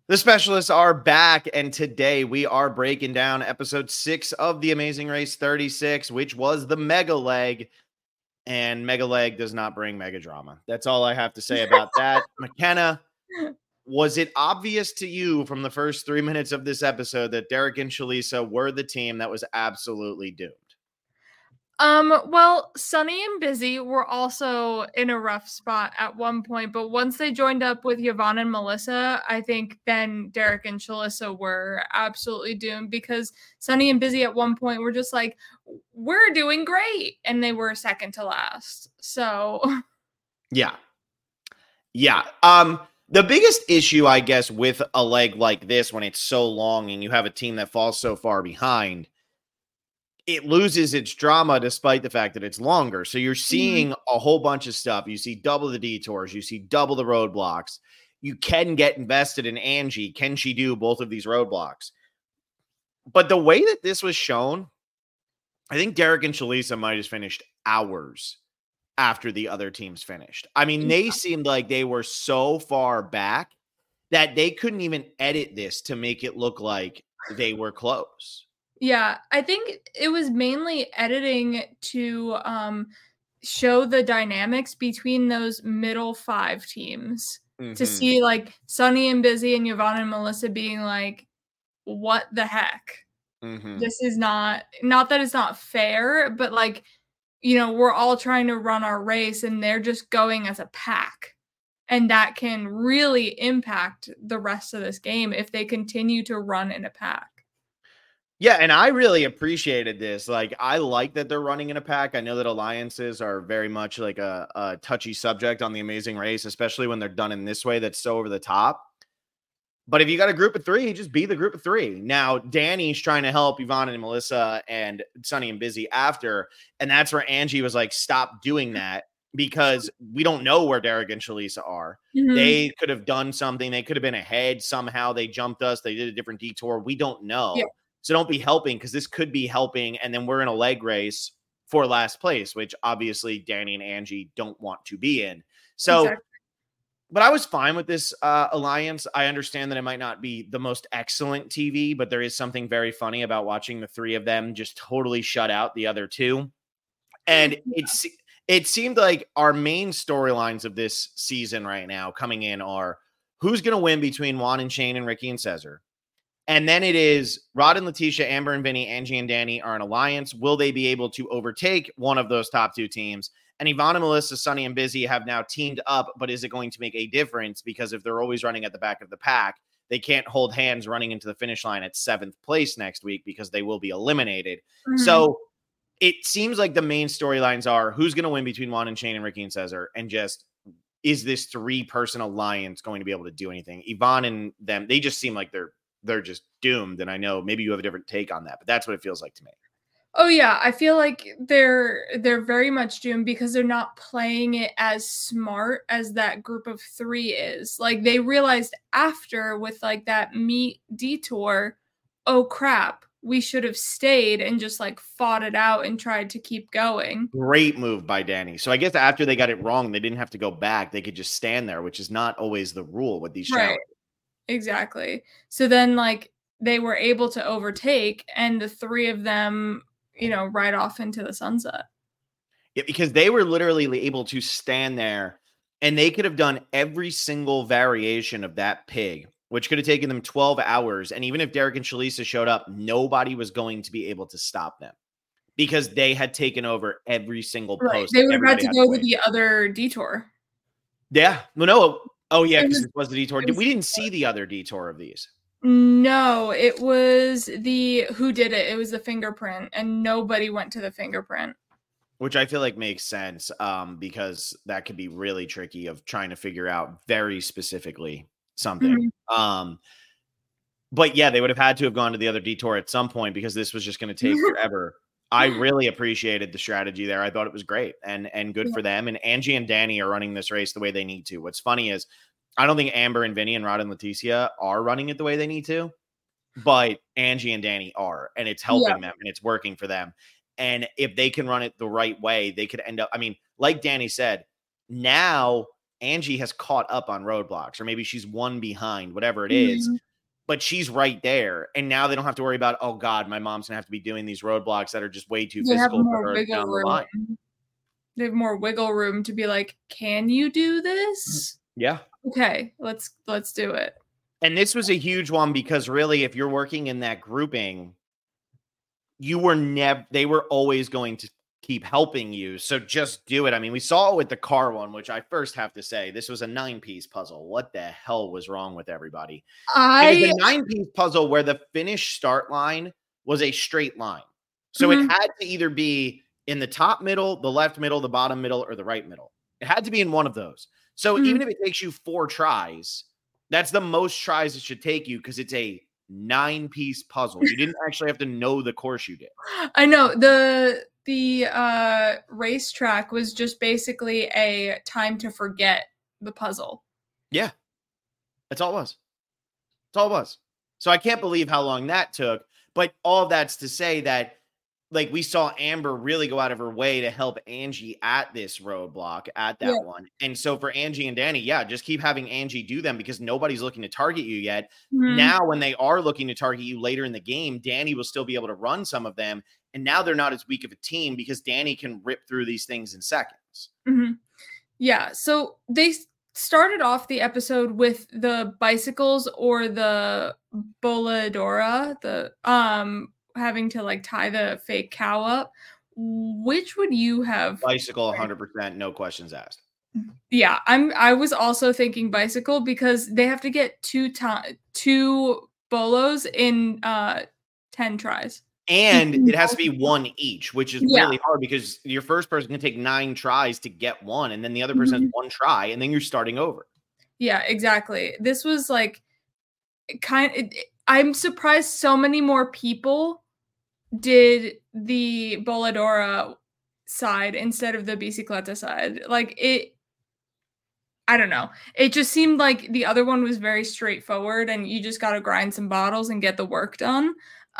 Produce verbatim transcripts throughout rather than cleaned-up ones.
The specialists are back, and today we are breaking down episode six of The Amazing Race thirty-six, which was the Mega Leg, and Mega Leg does not bring mega drama. That's all I have to say about that. McKenna, was it obvious to you from the first three minutes of this episode that Derek and Shalisa were the team that was absolutely doomed? Um, well, Sunny and Busy were also in a rough spot at one point, but once they joined up with Yvonne and Melissa, I think then Derek and Shalisa were absolutely doomed because Sunny and Busy at one point were just like, we're doing great. And they were second to last. So yeah. Yeah. Um, the biggest issue, I guess, with a leg like this, when it's so long and you have a team that falls so far behind, it loses its drama despite the fact that it's longer. So you're seeing mm-hmm. a whole bunch of stuff. You see double the detours. You see double the roadblocks. You can get invested in Angie. Can she do both of these roadblocks? But the way that this was shown, I think Derek and Shalisa might have finished hours after the other teams finished. I mean, they seemed like they were so far back that they couldn't even edit this to make it look like they were close. Yeah, I think it was mainly editing to um, show the dynamics between those middle five teams mm-hmm. to see like Sunny and Busy and Yvonne and Melissa being like, what the heck? Mm-hmm. This is not, not that it's not fair, but like, you know, we're all trying to run our race and they're just going as a pack. And that can really impact the rest of this game if they continue to run in a pack. Yeah, and I really appreciated this. Like, I like that they're running in a pack. I know that alliances are very much like a, a touchy subject on The Amazing Race, especially when they're done in this way that's so over the top. But if you got a group of three, just be the group of three. Now, Danny's trying to help Yvonne and Melissa and Sunny and Busy after, and that's where Angie was like, stop doing that because we don't know where Derek and Shalisa are. Mm-hmm. They could have done something. They could have been ahead. Somehow they jumped us. They did a different detour. We don't know. Yeah. So don't be helping because this could be helping. And then we're in a leg race for last place, which obviously Danny and Angie don't want to be in. So, exactly. But I was fine with this uh, alliance. I understand that it might not be the most excellent T V, but there is something very funny about watching the three of them just totally shut out the other two. And yeah. it's it seemed like our main storylines of this season right now coming in are who's going to win between Juan and Shane and Ricky and Cesar. And then it is Rod and Letitia, Amber and Vinny, Angie and Danny are an alliance. Will they be able to overtake one of those top two teams? And Yvonne and Melissa, Sunny and Busy have now teamed up, but is it going to make a difference? Because if they're always running at the back of the pack, they can't hold hands running into the finish line at seventh place next week because they will be eliminated. Mm-hmm. So it seems like the main storylines are who's going to win between Juan and Shane and Ricky and Cesar, and just is this three-person alliance going to be able to do anything? Yvonne and them, they just seem like they're they're just doomed. And I know maybe you have a different take on that, but that's what it feels like to me. Oh yeah. I feel like they're, they're very much doomed because they're not playing it as smart as that group of three is. Like they realized after with like that meet detour, oh crap, we should have stayed and just like fought it out and tried to keep going. Great move by Danny. So I guess after they got it wrong, they didn't have to go back. They could just stand there, which is not always the rule with these challenges. Right. Exactly. So then like they were able to overtake and the three of them, you know, ride off into the sunset. Yeah, because they were literally able to stand there and they could have done every single variation of that pig, which could have taken them twelve hours. And even if Derek and Shalisa showed up, nobody was going to be able to stop them because they had taken over every single right. post. They would have had to go to the other detour. Yeah. Well, no. Oh, yeah, because it was the detour. Was, we didn't see the other detour of these. No, it was the who did it. It was the fingerprint, and nobody went to the fingerprint. Which I feel like makes sense um, because that could be really tricky of trying to figure out very specifically something. Mm-hmm. Um, but, yeah, they would have had to have gone to the other detour at some point because this was just going to take forever. I really appreciated the strategy there. I thought it was great and, and good yeah. for them. And Angie and Danny are running this race the way they need to. What's funny is I don't think Amber and Vinny and Rod and Leticia are running it the way they need to, but Angie and Danny are, and it's helping yeah. them and it's working for them. And if they can run it the right way, they could end up, I mean, like Danny said, now Angie has caught up on roadblocks, or maybe she's one behind, whatever it Mhm. is, but she's right there. And now they don't have to worry about, oh God, my mom's gonna have to be doing these roadblocks that are just way too They have physical for more her wiggle down the line. room. They have more wiggle room to be like, "Can you do this? Yeah. Okay, let's let's do it." And this was a huge one because really, if you're working in that grouping, you were never, they were always going to keep helping you. So just do it. I mean, we saw it with the car one, which I first have to say, this was a nine piece puzzle. What the hell was wrong with everybody? I It was a nine piece puzzle where the finish start line was a straight line. So Mhm. it had to either be in the top middle, the left middle, the bottom middle, or the right middle. It had to be in one of those. So Mhm. even if it takes you four tries, that's the most tries it should take you because it's a nine piece puzzle. You didn't actually have to know the course you did. I know the the uh racetrack was just basically a time to forget the puzzle. Yeah. That's all it was. That's all it was. So I can't believe how long that took. But all of that's to say that, like, we saw Amber really go out of her way to help Angie at this roadblock, at that Yeah. one. And so for Angie and Danny, yeah, just keep having Angie do them because nobody's looking to target you yet. Mhm. Now, when they are looking to target you later in the game, Danny will still be able to run some of them. And now they're not as weak of a team because Danny can rip through these things in seconds. Mhm. Yeah, so they s- started off the episode with the bicycles or the boladora, the um having to like tie the fake cow up. Which would you have? Bicycle, one hundred percent, no questions asked. Yeah, I'm I was also thinking bicycle because they have to get two ti two bolos in uh ten tries. And Mhm. it has to be one each, which is Yeah. really hard because your first person can take nine tries to get one, and then the other person has Mhm. one try, and then you're starting over. Yeah, exactly. This was like kind it, it- I'm surprised so many more people did the Boladora side instead of the bicicleta side. Like it I don't know. It just seemed like the other one was very straightforward and you just got to grind some bottles and get the work done.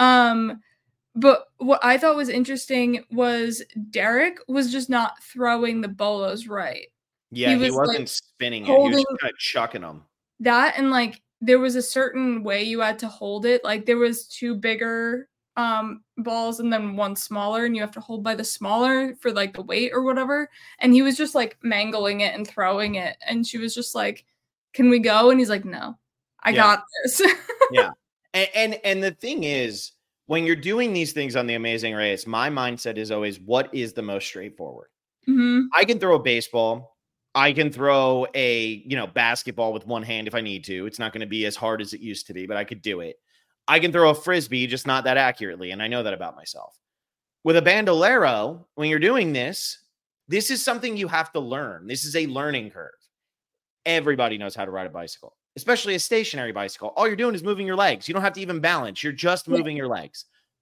Um but what I thought was interesting was Derek was just not throwing the bolos right. He Yeah, he was like wasn't spinning it. He was holding just kinda chucking them. that and like there was a certain way you had to hold it. Like there was two bigger um balls and then one smaller and you have to hold by the smaller for like the weight or whatever. And he was just like mangling it and throwing it. And she was just like, "Can we go?" And he's like, "No. I Yeah. got this." Yeah. And, and and the thing is, when you're doing these things on The Amazing Race, my mindset is always, what is the most straightforward? Mhm. I can throw a baseball. I can throw a, you know, basketball with one hand if I need to. It's not going to be as hard as it used to be, but I could do it. I can throw a frisbee, just not that accurately, and I know that about myself. With a bandolero, when you're doing this, this is something you have to learn. This is a learning curve. Everybody knows how to ride a bicycle, especially a stationary bicycle. All you're doing is moving your legs. You don't have to even balance. You're just Yeah. moving your legs.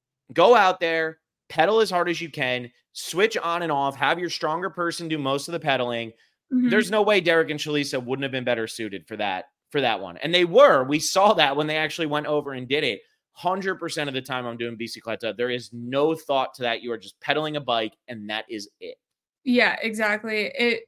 Go out there, pedal as hard as you can, switch on and off, have your stronger person do most of the pedaling. Mhm. There's no way Derek and Shalisa wouldn't have been better suited for that, for that one. And they were. We saw that when they actually went over and did it. one hundred percent of the time I'm doing bicicleta, there is no thought to that. You are just pedaling a bike, and that is it. Yeah, exactly. It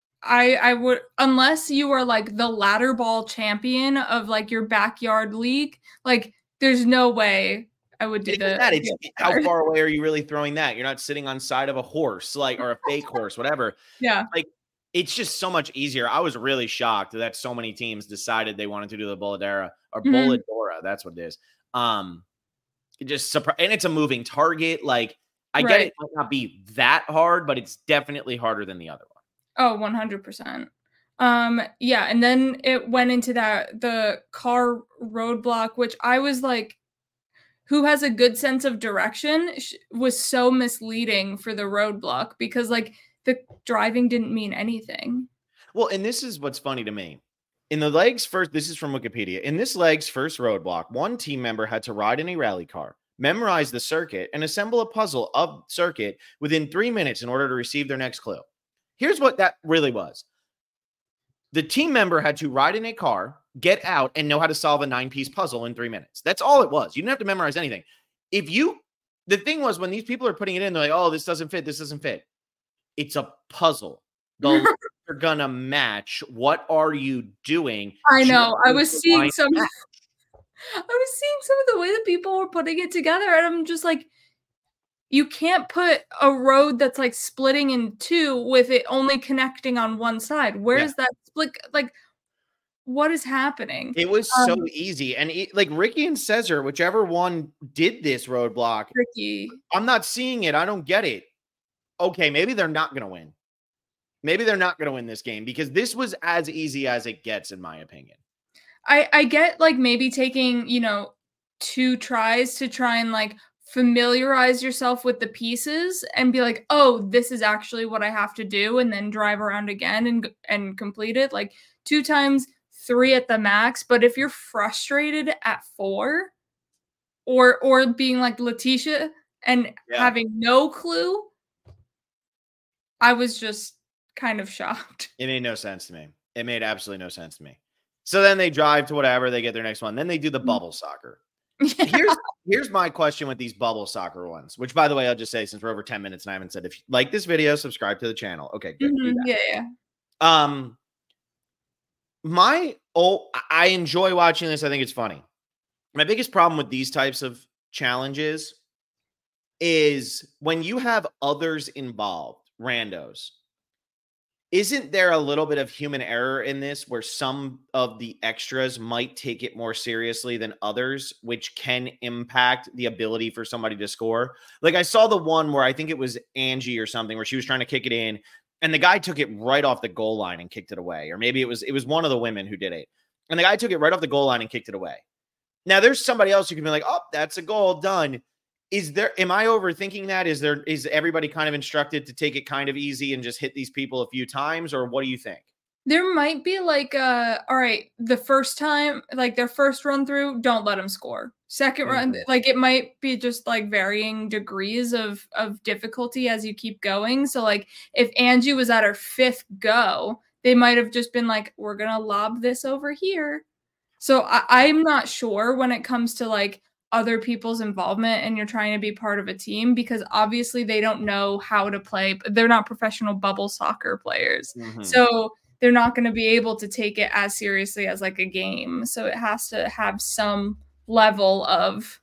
I I would unless you are like the ladder ball champion of like your backyard league, like there's no way I would do Even the that, it's the how other side. far away are you really throwing that? You're not sitting on side of a horse, like, or a fake horse, whatever. Yeah. Like, it's just so much easier. I was really shocked that so many teams decided they wanted to do the Boladera or Mhm. Boladora. That's what it is. Um, it just surprised, and it's a moving target. Like, I get Right. it might not be that hard, but it's definitely harder than the other one. Oh, one hundred percent. Um, yeah, and then it went into that the car roadblock, which I was like, who has a good sense of direction sh- was so misleading for the roadblock because like the driving didn't mean anything. Well, and this is what's funny to me. In the legs first, this is from Wikipedia. In this leg's first roadblock, one team member had to ride in a rally car, memorize the circuit, and assemble a puzzle of circuit within three minutes in order to receive their next clue. Here's what that really was. The team member had to ride in a car, get out, and know how to solve a nine-piece puzzle in three minutes. That's all it was. You didn't have to memorize anything. If you, the thing was, when these people are putting it in, they're like, oh, this doesn't fit, this doesn't fit. It's a puzzle. The legs are gonna match. What are you doing? I know. I was seeing some I was seeing some of the way that people were putting it together, and I'm just like, you can't put a road that's, like, splitting in two with it only connecting on one side. Where's Yeah. that split? Like, what is happening? It was Um so easy, and it like, Ricky and Cesar, whichever one did this roadblock, Ricky. I'm not seeing it, I don't get it. Okay, maybe they're not gonna win. Maybe they're not gonna win this game because this was as easy as it gets, in my opinion. I I get, like, maybe taking, you know, two tries to try and, like, familiarize yourself with the pieces and be like, "Oh, this is actually what I have to do," and then drive around again and g and complete it, like, two times, three at the max, but if you're frustrated at four or or being like Letitia and Yeah. having no clue I was just kind of shocked. It made no sense to me. It made absolutely no sense to me. So then they drive to whatever, they get their next one. Then they do the Mm. bubble soccer. Yeah. Here's here's my question with these bubble soccer ones, which, by the way, I'll just say since we're over ten minutes and I haven't said, if you like this video, subscribe to the channel. Okay, good. Do Mhm. that. Yeah, yeah. Um, my oh, I I enjoy watching this. I think it's funny. My biggest problem with these types of challenges is when you have others involved, randos. Isn't there a little bit of human error in this where some of the extras might take it more seriously than others, which can impact the ability for somebody to score? Like, I saw the one where I think it was Angie or something where she was trying to kick it in and the guy took it right off the goal line and kicked it away. Or maybe it was it was one of the women who did it. And the guy took it right off the goal line and kicked it away. Now, there's somebody else who can be like, "Oh, that's a goal, done." Is there am I overthinking that? Is there is everybody kind of instructed to take it kind of easy and just hit these people a few times, or what do you think? There might be like, uh, all right, the first time, like their first run through, don't let them score. Second run, Mhm. like it might be just like varying degrees of of difficulty as you keep going. So like if Angie was at her fifth go, they might have just been like, we're gonna lob this over here. So I, I'm not sure when it comes to like other people's involvement and you're trying to be part of a team because obviously they don't know how to play. They're not professional bubble soccer players. Mhm. So they're not going to be able to take it as seriously as like a game. So it has to have some level of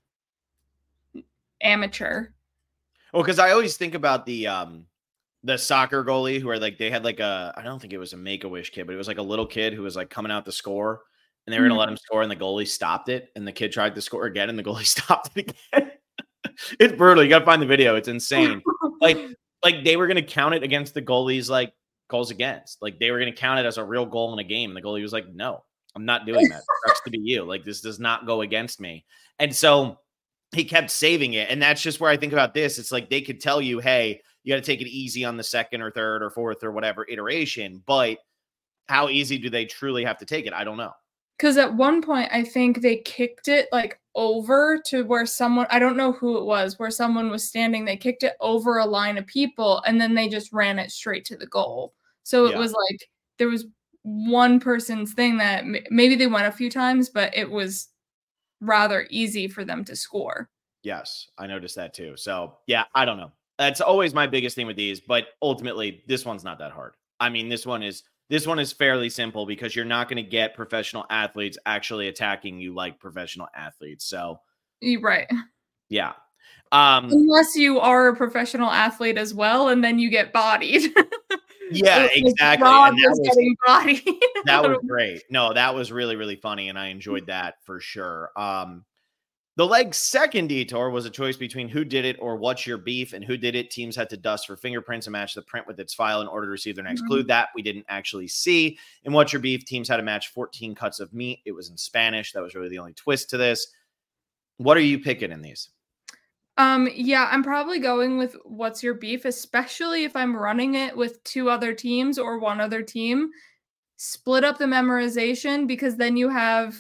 amateur. Well, because I always think about the um the soccer goalie who are like they had like a I don't think it was a Make-A-Wish kid, but it was like a little kid who was like coming out to score and they were gonna let Mhm. him score and the goalie stopped it and the kid tried to score again and the goalie stopped it again. It's brutal. You gotta find the video. It's insane. Like like they were gonna count it against the goalie's like goals against. Like they were gonna count it as a real goal in a game. And the goalie was like, "No, I'm not doing that. It sucks to be you. Like this does not go against me." And so he kept saving it. And that's just where I think about this. It's like they could tell you, hey, you got to take it easy on the second or third or fourth or whatever iteration. But how easy do they truly have to take it? I don't know. Because at one point, I think they kicked it like over to where someone, I don't know who it was, where someone was standing. They kicked it over a line of people and then they just ran it straight to the goal. So it Yeah. was like there was one person's thing that m- maybe they went a few times, but it was rather easy for them to score. Yes, I noticed that too. So yeah, I don't know. That's always my biggest thing with these, but ultimately this one's not that hard. I mean, this one is this one is fairly simple because you're not going to get professional athletes actually attacking you like professional athletes. So You're right. yeah. Um Unless you are a professional athlete as well, and then you get bodied. yeah, Like exactly. Rob And that was was getting bodied. that was great. No, that was really, really funny. And I enjoyed that for sure. Um The leg's second detour was a choice between who did it or what's your beef, and who did it. Teams had to dust for fingerprints and match the print with its file in order to receive their next Mhm. clue. That we didn't actually see. And what's your beef? Teams had to match fourteen cuts of meat. It was in Spanish. That was really the only twist to this. What are you picking in these? Um, yeah, I'm probably going with what's your beef, especially if I'm running it with two other teams or one other team. Split up the memorization because then you have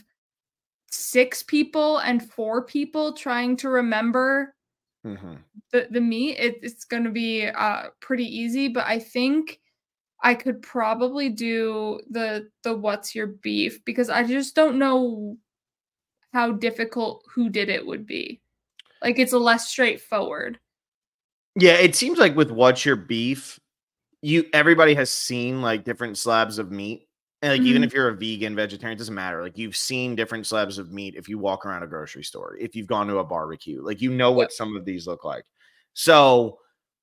six people and four people trying to remember Mm-hmm. the the meat. It, it's going to be uh pretty easy, but I think I could probably do the the what's your beef because I just don't know how difficult who did it would be. Like it's a less straightforward. Yeah, it seems like with what's your beef, you everybody has seen like different slabs of meat. And like, mm-hmm. even if you're a vegan, vegetarian, it doesn't matter. Like, you've seen different slabs of meat if you walk around a grocery store, if you've gone to a barbecue, like, you know what yeah. some of these look like. So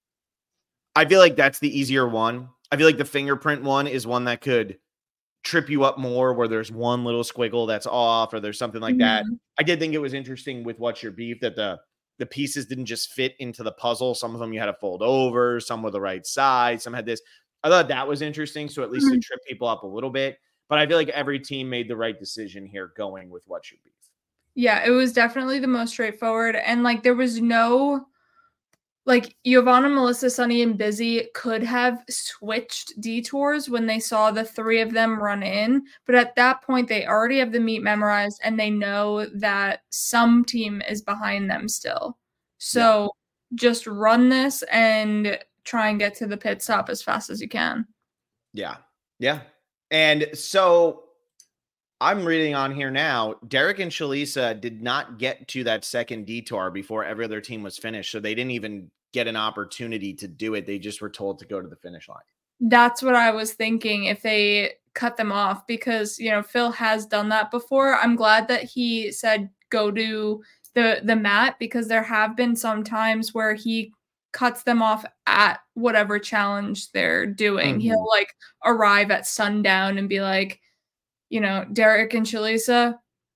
I feel like that's the easier one. I feel like the fingerprint one is one that could trip you up more, where there's one little squiggle that's off, or there's something like mm-hmm. that. I did think it was interesting with What's Your Beef that the the pieces didn't just fit into the puzzle. Some of them you had to fold over, some were the right size, some had this. I thought that was interesting. So at least mm-hmm. to trip people up a little bit. But I feel like every team made the right decision here going with What's Your Beef. Yeah, it was definitely the most straightforward. And like, there was no, like, Giovanna, Melissa, Sunny, and Busy could have switched detours when they saw the three of them run in. But at that point, they already have the meet memorized, and they know that some team is behind them still. So yeah. just run this and try and get to the pit stop as fast as you can. Yeah. Yeah. And so I'm reading on here now, Derek and Shalisa did not get to that second detour before every other team was finished. So they didn't even get an opportunity to do it. They just were told to go to the finish line. That's what I was thinking, if they cut them off, because, you know, Phil has done that before. I'm glad that he said go to the, the mat, because there have been some times where he cuts them off at whatever challenge they're doing. Mm-hmm. He'll like arrive at sundown and be like, you know, Derek and Shalisa,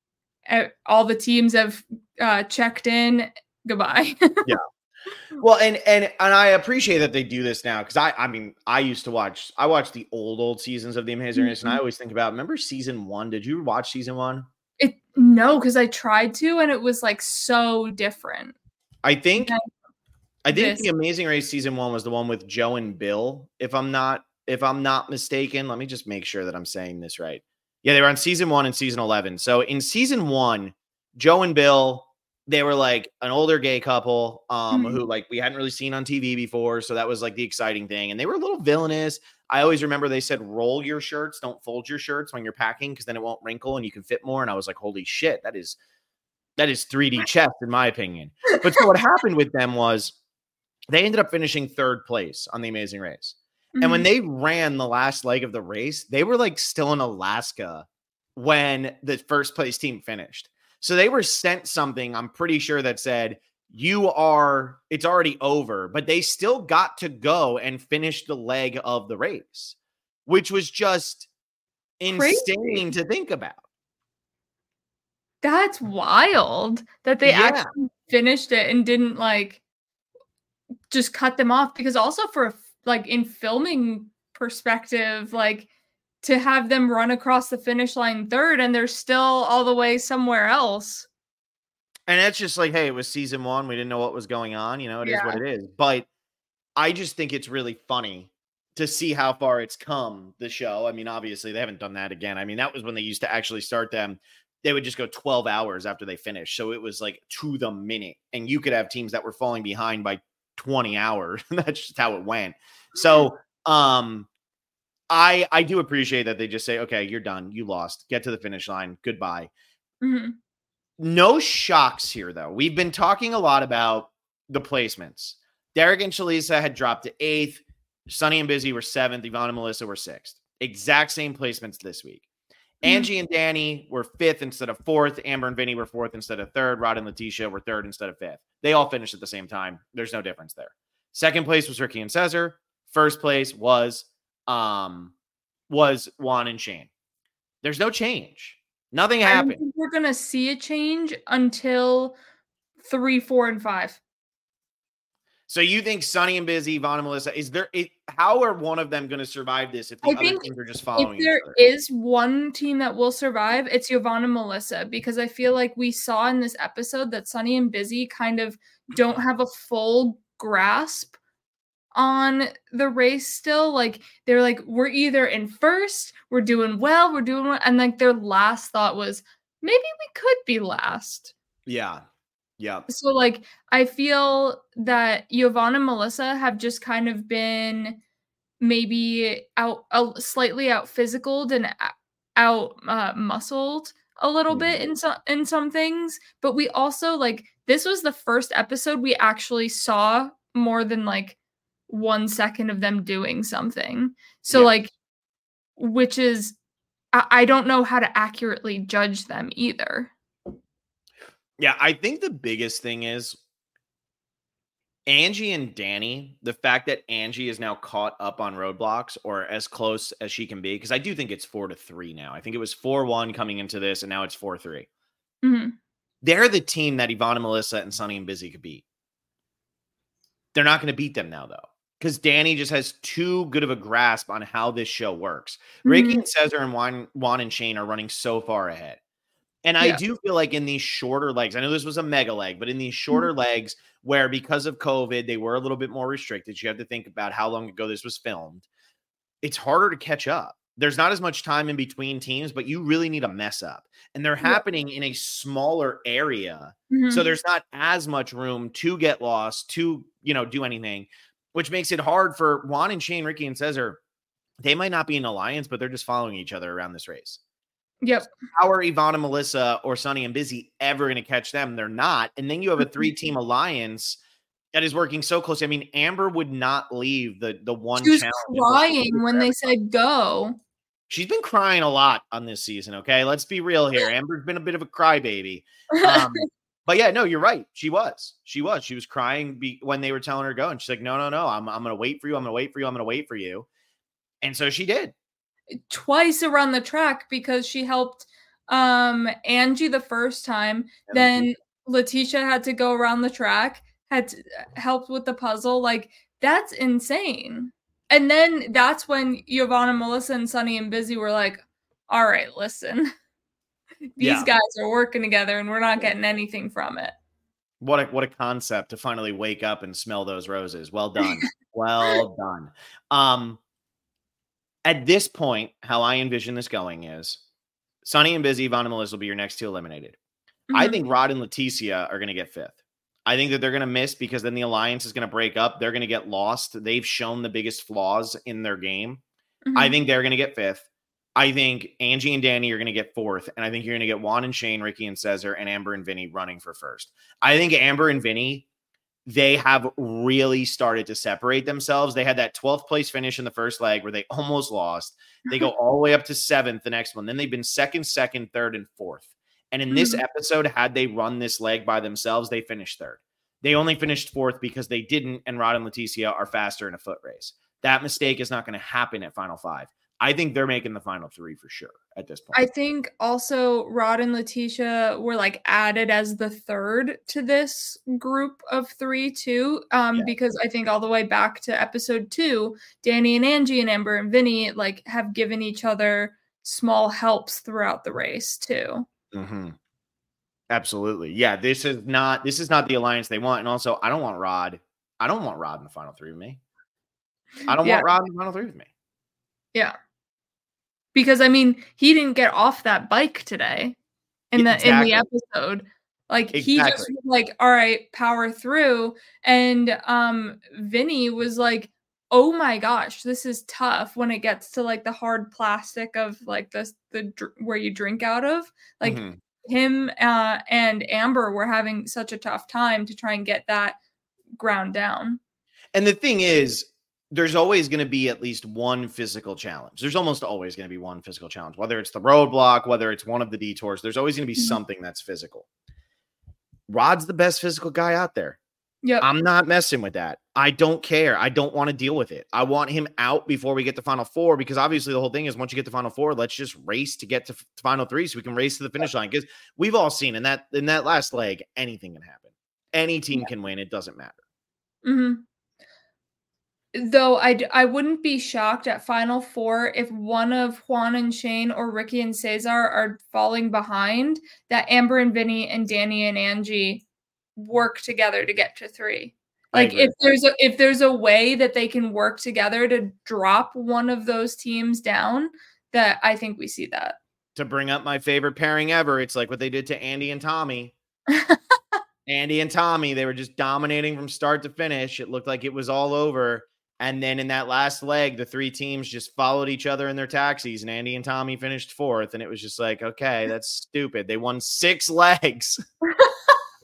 all the teams have uh, checked in. Goodbye. Yeah. Well, and and and I appreciate that they do this now, because I I mean I used to watch I watched the old old seasons of The Amazing Race, mm-hmm. and I always think about, remember season one? Did you watch season one? It no, because I tried to, and it was like so different. I think I, I think this. The Amazing Race season one was the one with Joe and Bill, if I'm not if I'm not mistaken. Let me just make sure that I'm saying this right. Yeah, they were on season one and season eleven. So in season one, Joe and Bill, they were like an older gay couple um, mm-hmm. who like we hadn't really seen on T V before. So that was like the exciting thing. And they were a little villainous. I always remember they said, roll your shirts, don't fold your shirts when you're packing, because then it won't wrinkle and you can fit more. And I was like, holy shit, that is that is three D chess in my opinion. But so what happened with them was they ended up finishing third place on The Amazing Race. And when they ran the last leg of the race, they were like still in Alaska when the first place team finished. So they were sent something, I'm pretty sure, that said, you are, it's already over, but they still got to go and finish the leg of the race, which was just insane Crazy. to think about. That's wild that they Yeah. actually finished it and didn't like just cut them off, because also for like in filming perspective, like to have them run across the finish line third and they're still all the way somewhere else. And it's just like, hey, it was season one. We didn't know what was going on. You know, it yeah. is what it is. But I just think it's really funny to see how far it's come, the show. I mean, obviously they haven't done that again. I mean, that was when they used to actually start them. They would just go twelve hours after they finished. So it was like to the minute, and you could have teams that were falling behind by twenty hours. That's just how it went. So, um, I, I do appreciate that they just say, okay, you're done. You lost. Get to the finish line. Goodbye. Mm-hmm. No shocks here, though. We've been talking a lot about the placements. Derek and Shalisa had dropped to eighth. Sunny and Busy were seventh. Yvonne and Melissa were sixth. Exact same placements this week. Mm-hmm. Angie and Danny were fifth instead of fourth. Amber and Vinny were fourth instead of third. Rod and Letitia were third instead of fifth. They all finished at the same time. There's no difference there. Second place was Ricky and Cesar. First place was um was Juan and Shane. There's no change. Nothing happened. I don't think we're gonna see a change until three, four, and five. So you think Sunny and Busy, Yvonne and Melissa, is there? It, how are one of them going to survive this if the I other teams are just following? If there each other? is one team that will survive, it's Yvonne and Melissa, because I feel like we saw in this episode that Sunny and Busy kind of don't have a full grasp on the race still. Like they're like, we're either in first, we're doing well, we're doing well, and like their last thought was maybe we could be last. Yeah. Yeah. So like I feel that Yvonne and Melissa have just kind of been maybe out uh, slightly out physicaled and out uh, muscled a little mm. bit in some in some things, but we also like this was the first episode we actually saw more than like one second of them doing something. So Yeah. like, which is, I, I don't know how to accurately judge them either. Yeah, I think the biggest thing is Angie and Danny, the fact that Angie is now caught up on roadblocks or as close as she can be, because I do think it's four to three now. I think it was four one coming into this, and now it's four three. Mm-hmm. They're the team that Yvonne and Melissa and Sunny and Busy could beat. They're not going to beat them now, though, because Danny just has too good of a grasp on how this show works. Mm-hmm. Ricky and Cesar and Juan, Juan and Shane are running so far ahead. And I yeah. do feel like in these shorter legs, I know this was a mega leg, but in these shorter mm-hmm. legs where because of COVID, they were a little bit more restricted. You have to think about how long ago this was filmed. It's harder to catch up. There's not as much time in between teams, but you really need a mess up. And they're yeah. happening in a smaller area. Mm-hmm. So there's not as much room to get lost, to, you know, do anything, which makes it hard for Juan and Shane, Ricky and Cesar. They might not be an alliance, but they're just following each other around this race. Yep. How are Yvonne and Melissa or Sunny and Busy ever going to catch them? They're not. And then you have a three-team alliance that is working so closely. I mean, Amber would not leave the the one. She was crying when they said go. She's been crying a lot on this season. Okay, let's be real here. Amber's been a bit of a crybaby. Um, but yeah, no, you're right. She was. She was. She was crying be- when they were telling her to go, and she's like, "No, no, no. I'm I'm going to wait for you. I'm going to wait for you. I'm going to wait for you." And so she did. Twice around the track because she helped um Angie the first time. And then Letitia had to go around the track, had to help with the puzzle. Like, that's insane. And then that's when Yvonne, Melissa, and Sunny and Busy were like, all right, listen, these yeah. guys are working together and we're not getting anything from it. What a, what a concept to finally wake up and smell those roses. Well done. Well done. Um, At this point, how I envision this going is Sunny and Busy, Yvonne and Melissa will be your next two eliminated. Mm-hmm. I think Rod and Leticia are going to get fifth. I think that they're going to miss because then the alliance is going to break up. They're going to get lost. They've shown the biggest flaws in their game. Mm-hmm. I think they're going to get fifth. I think Angie and Danny are going to get fourth. And I think you're going to get Juan and Shane, Ricky and Cesar, and Amber and Vinny running for first. I think Amber and Vinny, they have really started to separate themselves. They had that twelfth place finish in the first leg where they almost lost. They go all the way up to seventh the next one. Then they've been second, second, third, and fourth. And in mm-hmm. this episode, had they run this leg by themselves, they finished third. They only finished fourth because they didn't, and Rod and Leticia are faster in a foot race. That mistake is not going to happen at Final Five. I think they're making the final three for sure at this point. I think also Rod and Leticia were like added as the third to this group of three too. Um, yeah. Because I think all the way back to episode two, Danny and Angie and Amber and Vinny like have given each other small helps throughout the race too. Mm-hmm. Absolutely. Yeah. This is not, this is not the alliance they want. And also I don't want Rod. I don't want Rod in the final three with me. I don't yeah. want Rod in the final three with me. Yeah. Because I mean, he didn't get off that bike today in the exactly. in the episode. Like exactly. he just was like, all right, power through. And um Vinny was like, oh my gosh, this is tough when it gets to like the hard plastic of like the the where you drink out of. Like mm-hmm. him uh and Amber were having such a tough time to try and get that ground down. And the thing is, there's always going to be at least one physical challenge. There's almost always going to be one physical challenge, whether it's the roadblock, whether it's one of the detours, there's always going to be mm-hmm. something that's physical. Rod's the best physical guy out there. Yeah, I'm not messing with that. I don't care. I don't want to deal with it. I want him out before we get to final four, because obviously the whole thing is once you get to final four, let's just race to get to f- final three so we can race to the finish line. Because we've all seen in that, in that last leg, anything can happen. Any team yeah. can win. It doesn't matter. Mm-hmm. Though I, I wouldn't be shocked at Final Four if one of Juan and Shane or Ricky and Cesar are falling behind, that Amber and Vinny and Danny and Angie work together to get to three. Like if there's a if there's a way that they can work together to drop one of those teams down, that I think we see that. To bring up my favorite pairing ever, it's like what they did to Andy and Tommy. Andy and Tommy, they were just dominating from start to finish. It looked like it was all over. And then in that last leg, the three teams just followed each other in their taxis, and Andy and Tommy finished fourth. And it was just like, okay, that's stupid. They won six legs.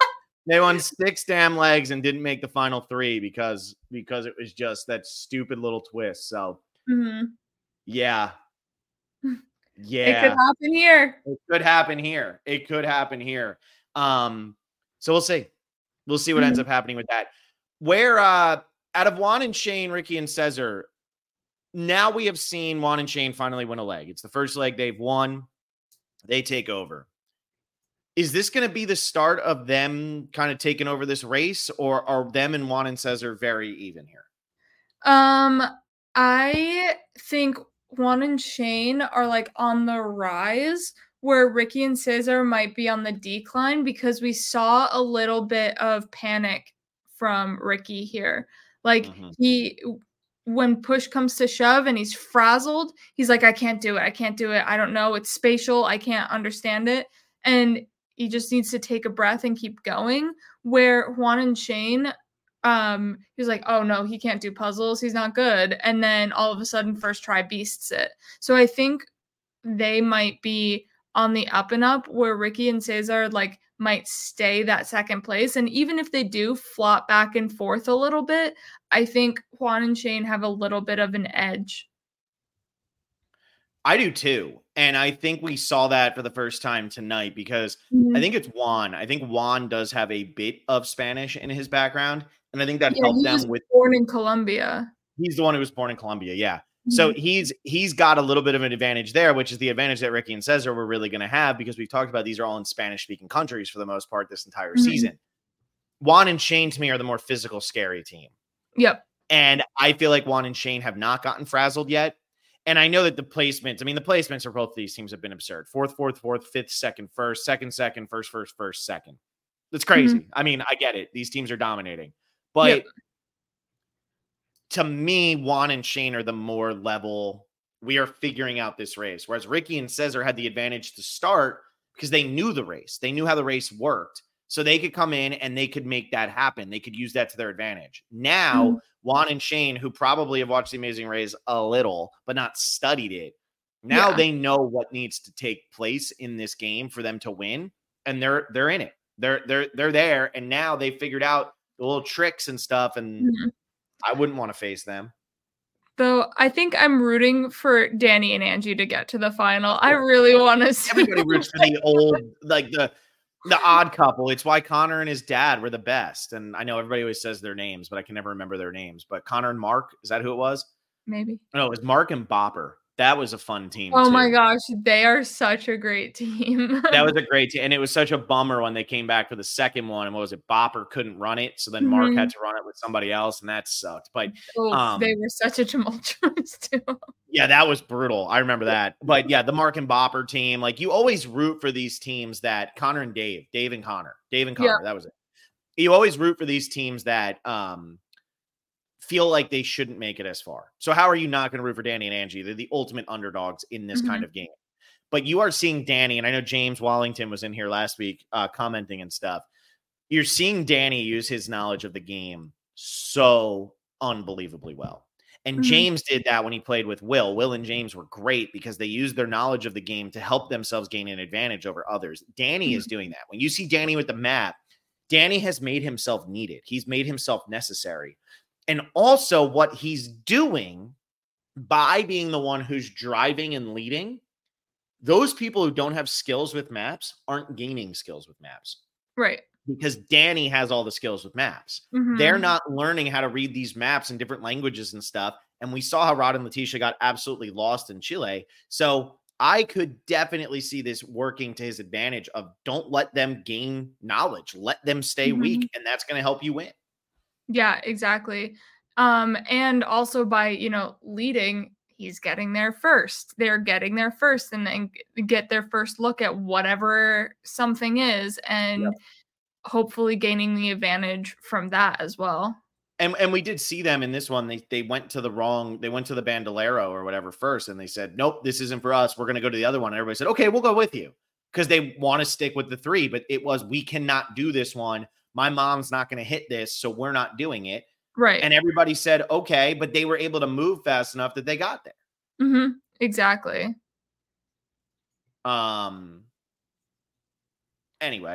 They won six damn legs and didn't make the final three because because it was just that stupid little twist. So mm-hmm. yeah. Yeah. It could happen here. It could happen here. It could happen here. Um, so we'll see. We'll see what mm-hmm. ends up happening with that. Where uh out of Juan and Shane, Ricky and Cesar, now we have seen Juan and Shane finally win a leg. It's the first leg they've won. They take over. Is this going to be the start of them kind of taking over this race, or are them and Juan and Cesar very even here? Um, I think Juan and Shane are like on the rise, where Ricky and Cesar might be on the decline, because we saw a little bit of panic from Ricky here. Like mm-hmm. he, when push comes to shove and he's frazzled, he's like, I can't do it. I can't do it. I don't know. It's spatial. I can't understand it. And he just needs to take a breath and keep going. Where Juan and Shane, um, he was like, oh no, he can't do puzzles. He's not good. And then all of a sudden, first try beasts it. So I think they might be on the up and up, where Ricky and Cesar like might stay that second place. And even if they do flop back and forth a little bit, I think Juan and Shane have a little bit of an edge. I do too. And I think we saw that for the first time tonight, because mm-hmm. I think it's Juan. I think Juan does have a bit of Spanish in his background. And I think that yeah, helped them with born in Colombia. He's the one who was born in Colombia. Yeah. Mm-hmm. So he's, he's got a little bit of an advantage there, which is the advantage that Ricky and Cesar were really going to have, because we've talked about these are all in Spanish speaking countries for the most part this entire mm-hmm. season. Juan and Shane to me are the more physical, scary team. Yep. And I feel like Juan and Shane have not gotten frazzled yet. And I know that the placements, I mean, the placements for both of these teams have been absurd. Fourth, fourth, fourth, fifth, second, first, second, second, first, first, first, second. That's crazy. Mm-hmm. I mean, I get it. These teams are dominating. But yep. to me, Juan and Shane are the more level. We are figuring out this race. Whereas Ricky and Cesar had the advantage to start because they knew the race. They knew how the race worked. So they could come in and they could make that happen. They could use that to their advantage. Now, mm-hmm. Juan and Shane, who probably have watched The Amazing Race a little, but not studied it, now yeah. they know what needs to take place in this game for them to win, and they're they're in it. They're they're they're there, and now they figured out the little tricks and stuff, and mm-hmm. I wouldn't want to face them. Though I think I'm rooting for Danny and Angie to get to the final. I really want to see. Everybody roots for the old, like the. The odd couple. It's why Connor and his dad were the best. And I know everybody always says their names, but I can never remember their names. But Connor and Mark, is that who it was? Maybe. No, it was Mark and Bopper. That was a fun team. Oh too. my gosh. They are such a great team. That was a great team. And it was such a bummer when they came back for the second one. And what was it? Bopper couldn't run it. So then Mark mm-hmm. had to run it with somebody else. And that sucked. But oh, um, they were such a tumultuous too. Yeah, that was brutal. I remember that. But yeah, the Mark and Bopper team, like you always root for these teams that Connor and Dave, Dave and Connor, Dave and Connor, yeah. that was it. You always root for these teams that um, feel like they shouldn't make it as far. So how are you not going to root for Danny and Angie? They're the ultimate underdogs in this mm-hmm. kind of game. But you are seeing Danny, and I know James Wallington was in here last week uh, commenting and stuff. You're seeing Danny use his knowledge of the game so unbelievably well. And mm-hmm. James did that when he played with Will. Will and James were great because they used their knowledge of the game to help themselves gain an advantage over others. Danny mm-hmm. is doing that. When you see Danny with the map, Danny has made himself needed. He's made himself necessary. And also what he's doing by being the one who's driving and leading, those people who don't have skills with maps aren't gaining skills with maps. Right. Because Danny has all the skills with maps. Mm-hmm. They're not learning how to read these maps in different languages and stuff. And we saw how Rod and Letitia got absolutely lost in Chile. So I could definitely see this working to his advantage of don't let them gain knowledge. Let them stay mm-hmm. weak. And that's going to help you win. Yeah, exactly. Um, and also by, you know, leading, he's getting there first. They're getting there first and then get their first look at whatever something is. And yep. hopefully gaining the advantage from that as well. And and we did see them in this one. They they went to the wrong, they went to the Bandolero or whatever first. And they said, nope, this isn't for us. We're going to go to the other one. And everybody said, okay, we'll go with you. Because they want to stick with the three. But it was, we cannot do this one. My mom's not going to hit this. So we're not doing it. Right. And everybody said, okay. But they were able to move fast enough that they got there. Mm-hmm. Exactly. Um. Anyway.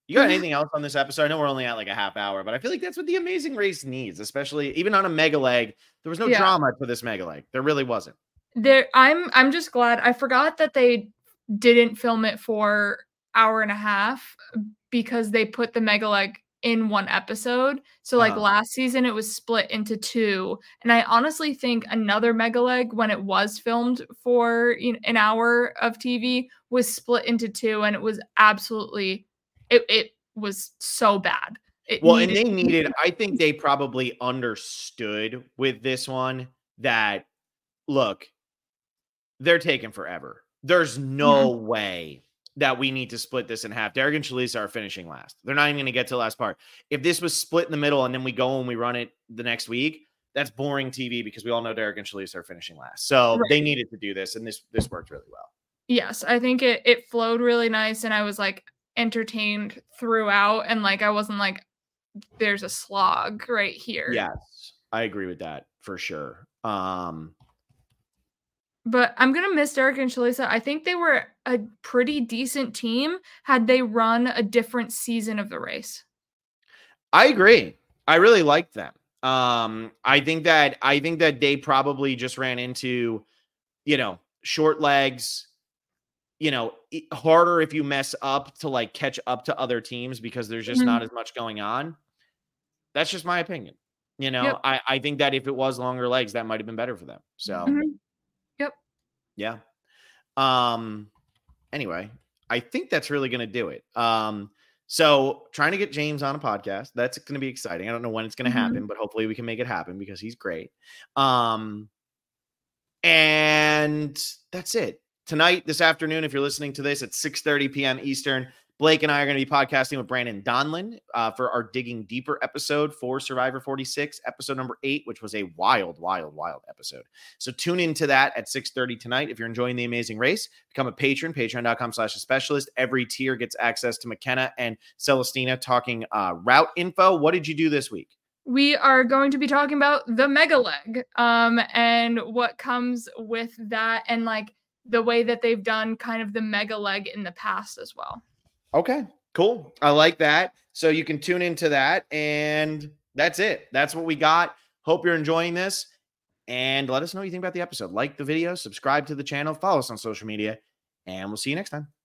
You got anything else on this episode? I know we're only at like a half hour, but I feel like that's what the Amazing Race needs, especially even on a mega leg. There was no yeah. drama to this mega leg. There really wasn't. There, I'm I'm just glad. I forgot that they didn't film it for hour and a half because they put the mega leg in one episode. So like uh-huh. last season, it was split into two. And I honestly think another mega leg, when it was filmed for you know, an hour of T V, was split into two, and it was absolutely. It it was so bad. It well, needed- and they needed, I think they probably understood with this one that, look, they're taking forever. There's no mm-hmm. way that we need to split this in half. Derek and Shalisa are finishing last. They're not even going to get to the last part. If this was split in the middle and then we go and we run it the next week, that's boring T V because we all know Derek and Shalisa are finishing last. So right. they needed to do this, and this this worked really well. Yes, I think it it flowed really nice, and I was like, entertained throughout, and like I wasn't like there's a slog right here. Yes, I agree with that for sure. Um but I'm gonna miss Derek and Shalisa. I think they were a pretty decent team had they run a different season of the race. I agree. I really liked them. Um I think that I think that they probably just ran into, you know, short legs, you know, harder if you mess up to like catch up to other teams because there's just mm-hmm. not as much going on. That's just my opinion. You know, yep. I, I think that if it was longer legs, that might have been better for them. So, mm-hmm. yep. Yeah. Um, anyway, I think that's really going to do it. Um, so trying to get James on a podcast, that's going to be exciting. I don't know when it's going to mm-hmm. happen, but hopefully we can make it happen because he's great. Um, and that's it. Tonight, this afternoon, if you're listening to this at six thirty p.m. Eastern, Blake and I are going to be podcasting with Brandon Donlin uh, for our Digging Deeper episode for Survivor forty-six, episode number eight, which was a wild, wild, wild episode. So tune into that at six thirty tonight. If you're enjoying The Amazing Race, become a patron, patreon.com slash a specialist. Every tier gets access to McKenna and Celestina talking uh, route info. What did you do this week? We are going to be talking about the mega leg um, and what comes with that, and like the way that they've done kind of the mega leg in the past as well. Okay, cool. I like that. So you can tune into that, and that's it. That's what we got. Hope you're enjoying this, and let us know what you think about the episode. Like the video, subscribe to the channel, follow us on social media, and we'll see you next time.